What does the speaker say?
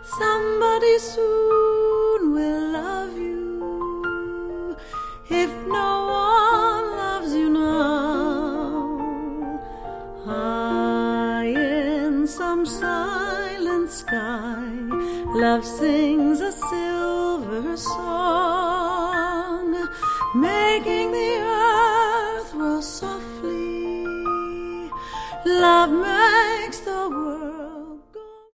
Somebody soon will love you if no one loves you now. High in some silent sky, love sings a silver song, making the earth roll softly. Love